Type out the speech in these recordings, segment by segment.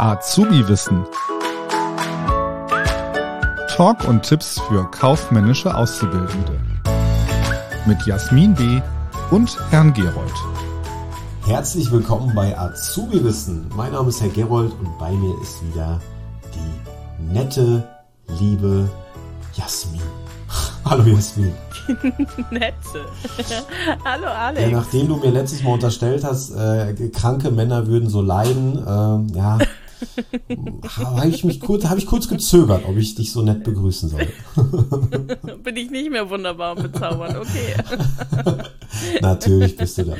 Azubi-Wissen. Talk und Tipps für kaufmännische Auszubildende. Mit Jasmin B. und Herrn Gerold. Herzlich willkommen bei Azubi-Wissen. Mein Name ist Herr Gerold und bei mir ist wieder die nette, liebe Jasmin. Hallo Jasmin. Nette. Hallo Alex. Ja, nachdem du mir letztes Mal unterstellt hast, kranke Männer würden so leiden, habe ich kurz gezögert, ob ich dich so nett begrüßen soll. Bin ich nicht mehr wunderbar und bezaubernd, okay. Natürlich bist du das.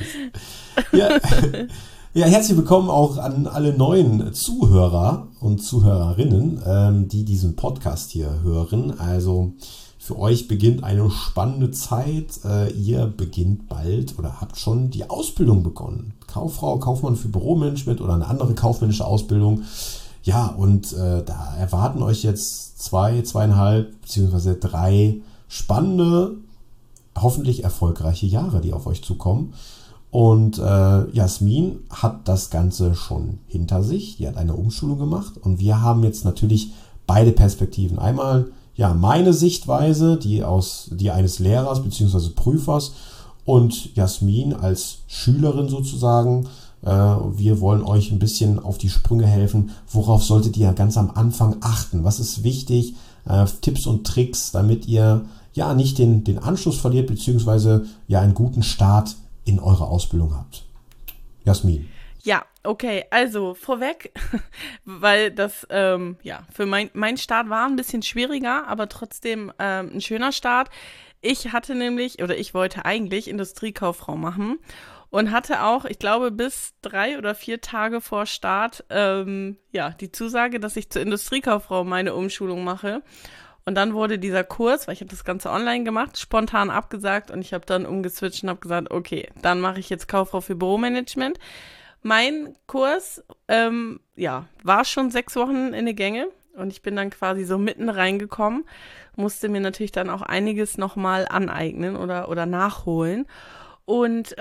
Ja, herzlich willkommen auch an alle neuen Zuhörer und Zuhörerinnen, die diesen Podcast hier hören. Also für euch beginnt eine spannende Zeit. Ihr beginnt bald oder habt schon die Ausbildung begonnen. Kauffrau, Kaufmann für Büromanagement oder eine andere kaufmännische Ausbildung. Ja, und da erwarten euch jetzt 2,5 bzw. 3 spannende, hoffentlich erfolgreiche Jahre, die auf euch zukommen. Und Jasmin hat das Ganze schon hinter sich. Die hat eine Umschulung gemacht und wir haben jetzt natürlich beide Perspektiven. Einmal meine Sichtweise, die eines Lehrers bzw. Prüfers und Jasmin als Schülerin sozusagen. Wir wollen euch ein bisschen auf die Sprünge helfen. Worauf solltet ihr ganz am Anfang achten? Was ist wichtig? Tipps und Tricks, damit ihr nicht den Anschluss verliert bzw. einen guten Start in eurer Ausbildung habt. Jasmin. Ja, okay, also vorweg, weil das, für mein Start war ein bisschen schwieriger, aber trotzdem ein schöner Start. Ich wollte eigentlich Industriekauffrau machen und hatte auch, ich glaube, bis 3 oder 4 Tage vor Start, die Zusage, dass ich zur Industriekauffrau meine Umschulung mache. Und dann wurde dieser Kurs, weil ich habe das Ganze online gemacht, spontan abgesagt und ich habe dann umgeswitcht und habe gesagt, okay, dann mache ich jetzt Kauffrau für Büromanagement. Mein Kurs, war schon 6 Wochen in der Gänge und ich bin dann quasi so mitten reingekommen, musste mir natürlich dann auch einiges nochmal aneignen oder nachholen und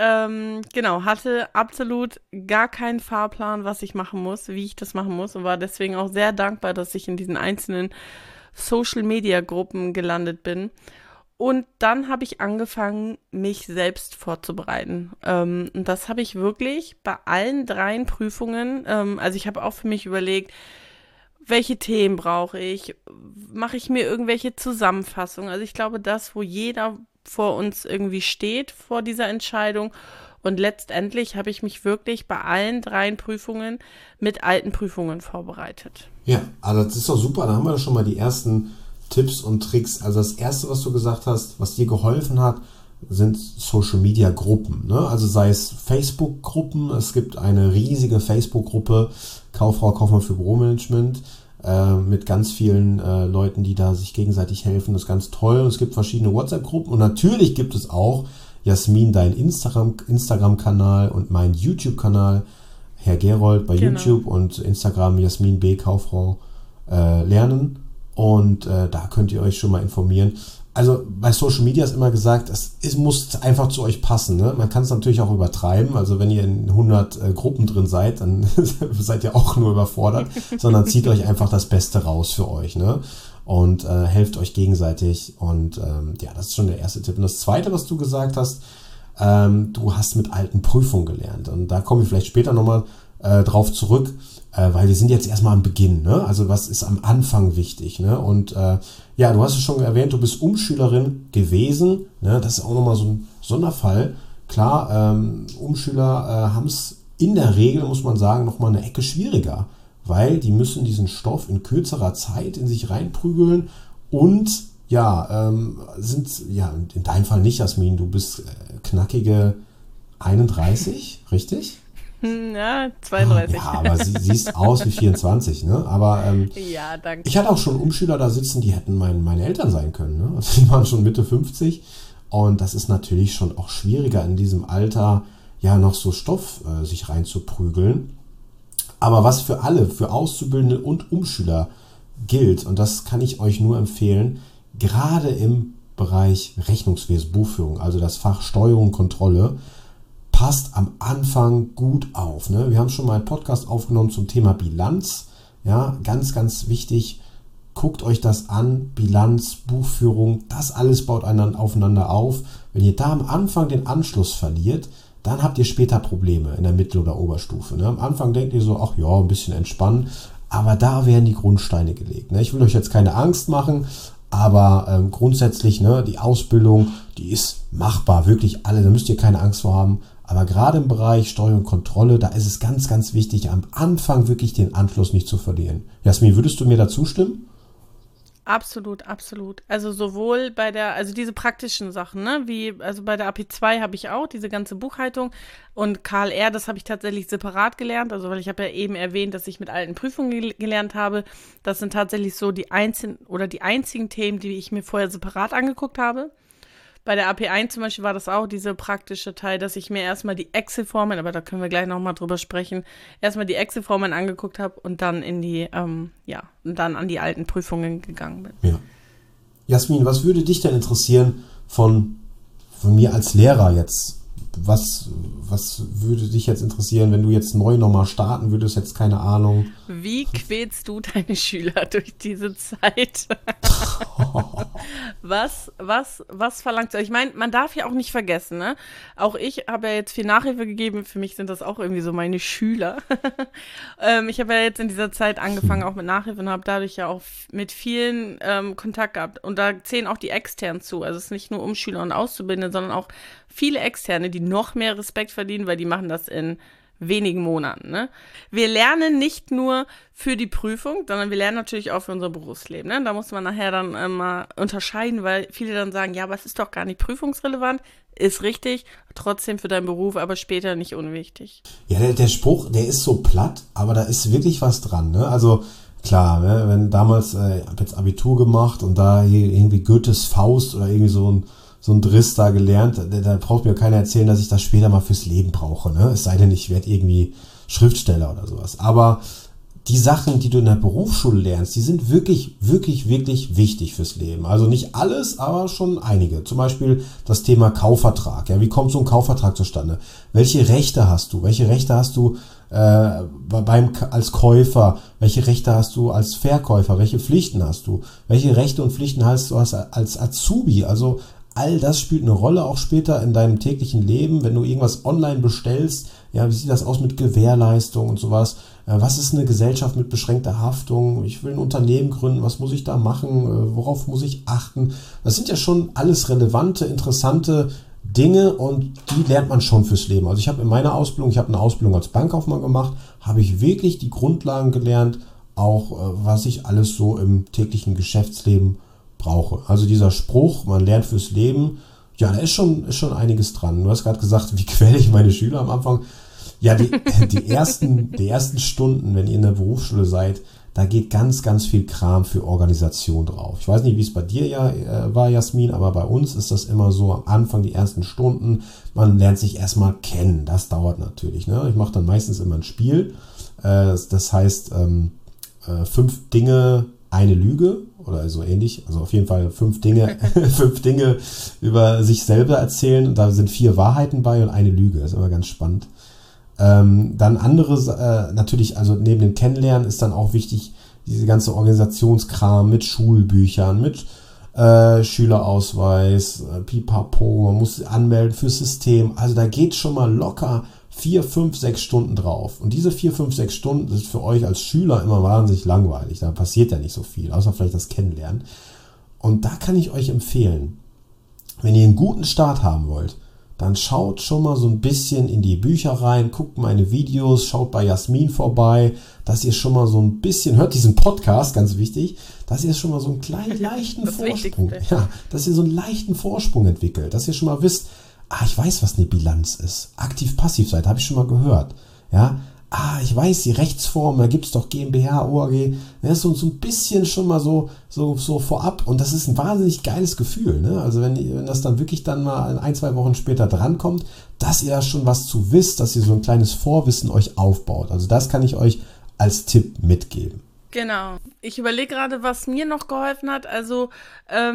hatte absolut gar keinen Fahrplan, was ich machen muss, wie ich das machen muss und war deswegen auch sehr dankbar, dass ich in diesen einzelnen Social-Media-Gruppen gelandet bin. Und dann habe ich angefangen, mich selbst vorzubereiten. Und das habe ich wirklich bei allen 3 Prüfungen, ich habe auch für mich überlegt, welche Themen brauche ich? Mache ich mir irgendwelche Zusammenfassungen? Also ich glaube, das, wo jeder vor uns irgendwie steht, vor dieser Entscheidung. Und letztendlich habe ich mich wirklich bei allen 3 Prüfungen mit alten Prüfungen vorbereitet. Ja, also das ist doch super. Da haben wir schon mal die ersten Tipps und Tricks. Also das Erste, was du gesagt hast, was dir geholfen hat, sind Social-Media-Gruppen. Ne? Also sei es Facebook-Gruppen. Es gibt eine riesige Facebook-Gruppe, Kaufmann für Büromanagement, mit ganz vielen Leuten, die da sich gegenseitig helfen. Das ist ganz toll. Es gibt verschiedene WhatsApp-Gruppen und natürlich gibt es auch Jasmin, dein Instagram-Kanal und mein YouTube-Kanal, Herr Gerold bei YouTube und Instagram Jasmin B. Kauffrau lernen. Und da könnt ihr euch schon mal informieren. Also bei Social Media ist immer gesagt, es muss einfach zu euch passen. Ne? Man kann es natürlich auch übertreiben. Also wenn ihr in 100 Gruppen drin seid, dann seid ihr auch nur überfordert. Sondern zieht euch einfach das Beste raus für euch. Ne? Und helft euch gegenseitig. Und das ist schon der erste Tipp. Und das Zweite, was du gesagt hast, du hast mit alten Prüfungen gelernt. Und da kommen wir vielleicht später nochmal drauf zurück, weil wir sind jetzt erstmal am Beginn. Ne? Also was ist am Anfang wichtig? Ne? Und du hast es schon erwähnt, du bist Umschülerin gewesen. Ne? Das ist auch nochmal so ein Sonderfall. Klar, Umschüler haben es in der Regel, muss man sagen, nochmal eine Ecke schwieriger, weil die müssen diesen Stoff in kürzerer Zeit in sich reinprügeln und sind in deinem Fall nicht, Jasmin, du bist knackige 31, richtig? Ja, 32. Ja, aber sie siehst aus wie 24, ne? Aber ja, danke. Ich hatte auch schon Umschüler da sitzen, die hätten meine Eltern sein können, ne? Also die waren schon Mitte 50 und das ist natürlich schon auch schwieriger in diesem Alter, noch so Stoff sich reinzuprügeln. Aber was für alle, für Auszubildende und Umschüler gilt, und das kann ich euch nur empfehlen, gerade im Bereich Rechnungswesen, Buchführung, also das Fach Steuerung und Kontrolle, passt am Anfang gut auf. Ne? Wir haben schon mal einen Podcast aufgenommen zum Thema Bilanz. Ja, ganz, ganz wichtig. Guckt euch das an. Bilanz, Buchführung, das alles baut aufeinander auf. Wenn ihr da am Anfang den Anschluss verliert, dann habt ihr später Probleme in der Mittel- oder Oberstufe. Ne? Am Anfang denkt ihr so, ach ja, ein bisschen entspannen. Aber da werden die Grundsteine gelegt. Ne? Ich will euch jetzt keine Angst machen, aber grundsätzlich, ne, die Ausbildung, die ist machbar. Wirklich alle, da müsst ihr keine Angst vor haben. Aber gerade im Bereich Steuer und Kontrolle, da ist es ganz, ganz wichtig, am Anfang wirklich den Anschluss nicht zu verlieren. Jasmin, würdest du mir dazu stimmen? Absolut, absolut. Also sowohl also diese praktischen Sachen, ne, also bei der AP2 habe ich auch diese ganze Buchhaltung und KLR, das habe ich tatsächlich separat gelernt, also weil ich habe ja eben erwähnt, dass ich mit alten Prüfungen gelernt habe. Das sind tatsächlich so die einzigen Themen, die ich mir vorher separat angeguckt habe. Bei der AP1 zum Beispiel war das auch dieser praktische Teil, dass ich mir erstmal die Excel-Formeln, aber da können wir gleich nochmal drüber sprechen, erstmal die Excel-Formeln angeguckt habe und dann und dann an die alten Prüfungen gegangen bin. Ja. Jasmin, was würde dich denn interessieren von mir als Lehrer jetzt? Was würde dich jetzt interessieren, wenn du jetzt neu nochmal starten würdest, jetzt keine Ahnung? Wie quälst du deine Schüler durch diese Zeit? Was verlangt ihr? Ich meine, man darf ja auch nicht vergessen, ne? Auch ich habe ja jetzt viel Nachhilfe gegeben. Für mich sind das auch irgendwie so meine Schüler. Ich habe ja jetzt in dieser Zeit angefangen auch mit Nachhilfe und habe dadurch ja auch mit vielen Kontakt gehabt. Und da zählen auch die Externen zu. Also es ist nicht nur Umschüler und Auszubildende, sondern auch viele Externe, die noch mehr Respekt verdienen, weil die machen das in wenigen Monaten. Ne? Wir lernen nicht nur für die Prüfung, sondern wir lernen natürlich auch für unser Berufsleben. Ne? Da muss man nachher dann mal unterscheiden, weil viele dann sagen, ja, aber es ist doch gar nicht prüfungsrelevant. Ist richtig, trotzdem für deinen Beruf, aber später nicht unwichtig. Ja, der Spruch, der ist so platt, aber da ist wirklich was dran. Ne? Also klar, ne? Wenn damals, ich habe jetzt Abitur gemacht und da hier irgendwie Goethes Faust oder irgendwie so ein Driss da gelernt, da braucht mir keiner erzählen, dass ich das später mal fürs Leben brauche. Ne? Es sei denn, ich werde irgendwie Schriftsteller oder sowas. Aber die Sachen, die du in der Berufsschule lernst, die sind wirklich, wirklich, wirklich wichtig fürs Leben. Also nicht alles, aber schon einige. Zum Beispiel das Thema Kaufvertrag. Ja, wie kommt so ein Kaufvertrag zustande? Welche Rechte hast du? Welche Rechte hast du als Käufer? Welche Rechte hast du als Verkäufer? Welche Pflichten hast du? Welche Rechte und Pflichten hast du als Azubi? Also all das spielt eine Rolle auch später in deinem täglichen Leben, wenn du irgendwas online bestellst. Ja, wie sieht das aus mit Gewährleistung und sowas? Was ist eine Gesellschaft mit beschränkter Haftung? Ich will ein Unternehmen gründen, was muss ich da machen? Worauf muss ich achten? Das sind ja schon alles relevante, interessante Dinge und die lernt man schon fürs Leben. Also ich habe in meiner Ausbildung, ich habe eine Ausbildung als Bankkaufmann gemacht, habe ich wirklich die Grundlagen gelernt, auch was ich alles so im täglichen Geschäftsleben brauche. Also dieser Spruch, man lernt fürs Leben, ja, da ist schon einiges dran. Du hast gerade gesagt, wie quäle ich meine Schüler am Anfang? Ja, die ersten Stunden, wenn ihr in der Berufsschule seid, da geht ganz, ganz viel Kram für Organisation drauf. Ich weiß nicht, wie es bei dir war, Jasmin, aber bei uns ist das immer so, am Anfang die ersten Stunden, man lernt sich erstmal kennen. Das dauert natürlich. Ne? Ich mache dann meistens immer ein Spiel. Das heißt, 5 Dinge, eine Lüge oder so ähnlich. Also auf jeden Fall 5 Dinge, 5 Dinge über sich selber erzählen. Und da sind 4 Wahrheiten bei und eine Lüge. Das ist immer ganz spannend. Dann andere, natürlich, also neben dem Kennenlernen ist dann auch wichtig, diese ganze Organisationskram mit Schulbüchern, mit Schülerausweis, Pipapo, man muss anmelden fürs System. Also da geht schon mal locker 4, 5, 6 Stunden drauf. Und diese 4, 5, 6 Stunden sind für euch als Schüler immer wahnsinnig langweilig. Da passiert ja nicht so viel, außer vielleicht das Kennenlernen. Und da kann ich euch empfehlen, wenn ihr einen guten Start haben wollt, dann schaut schon mal so ein bisschen in die Bücher rein, guckt meine Videos, schaut bei Jasmin vorbei, dass ihr schon mal so ein bisschen, hört diesen Podcast, ganz wichtig, dass ihr schon mal so einen kleinen, leichten Vorsprung, dass ihr so einen leichten Vorsprung entwickelt, dass ihr schon mal wisst, ich weiß, was eine Bilanz ist. Aktiv-Passiv-Seite, habe ich schon mal gehört. Ja, ich weiß, die Rechtsform, da gibt es doch GmbH, OAG. Das ist so ein bisschen schon mal so vorab. Und das ist ein wahnsinnig geiles Gefühl. Ne? Also wenn das dann wirklich dann mal 1, 2 Wochen später drankommt, dass ihr da schon was zu wisst, dass ihr so ein kleines Vorwissen euch aufbaut. Also das kann ich euch als Tipp mitgeben. Genau. Ich überlege gerade, was mir noch geholfen hat. Also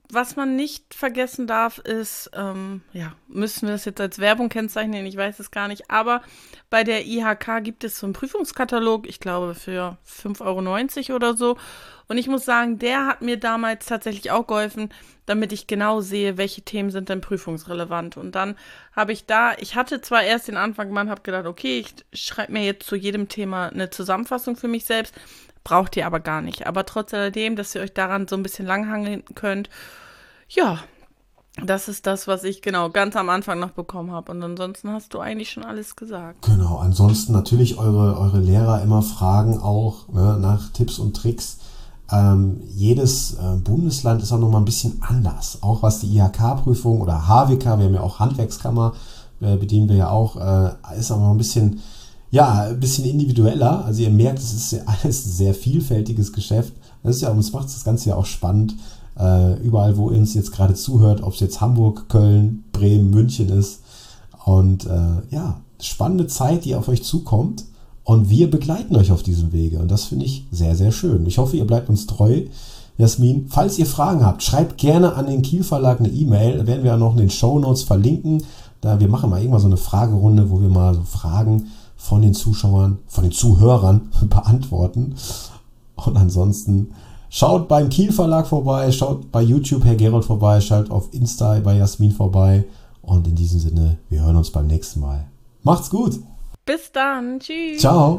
was man nicht vergessen darf, ist, müssen wir das jetzt als Werbung kennzeichnen? Ich weiß es gar nicht, aber bei der IHK gibt es so einen Prüfungskatalog, ich glaube für 5,90 € oder so. Und ich muss sagen, der hat mir damals tatsächlich auch geholfen, damit ich genau sehe, welche Themen sind denn prüfungsrelevant. Und dann habe ich ich hatte zwar erst den Anfang gemacht, habe gedacht, okay, ich schreibe mir jetzt zu jedem Thema eine Zusammenfassung für mich selbst, braucht ihr aber gar nicht. Aber trotz alledem, dass ihr euch daran so ein bisschen langhangeln könnt, ja, das ist das, was ich genau ganz am Anfang noch bekommen habe. Und ansonsten hast du eigentlich schon alles gesagt. Genau, ansonsten natürlich eure Lehrer immer fragen auch, ne, nach Tipps und Tricks. Jedes Bundesland ist auch nochmal ein bisschen anders. Auch was die IHK-Prüfung oder HWK, wir haben ja auch Handwerkskammer, bedienen wir ja auch, ist auch noch ein bisschen individueller. Also ihr merkt, es ist ja alles ein sehr vielfältiges Geschäft. Das macht das Ganze ja auch spannend. Überall, wo ihr uns jetzt gerade zuhört, ob es jetzt Hamburg, Köln, Bremen, München ist. Und spannende Zeit, die auf euch zukommt. Und wir begleiten euch auf diesem Wege. Und das finde ich sehr, sehr schön. Ich hoffe, ihr bleibt uns treu, Jasmin. Falls ihr Fragen habt, schreibt gerne an den Kiel Verlag eine E-Mail. Da werden wir ja noch in den Shownotes verlinken. Wir machen mal irgendwann so eine Fragerunde, wo wir mal so Fragen von den Zuschauern, von den Zuhörern beantworten. Und ansonsten schaut beim Kiel Verlag vorbei, schaut bei YouTube Herr Gerold vorbei, schaut auf Insta bei Jasmin vorbei. Und in diesem Sinne, wir hören uns beim nächsten Mal. Macht's gut! Bis dann. Tschüss. Ciao.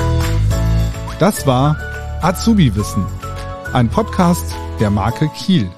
Das war Azubi Wissen, ein Podcast der Marke Kiel.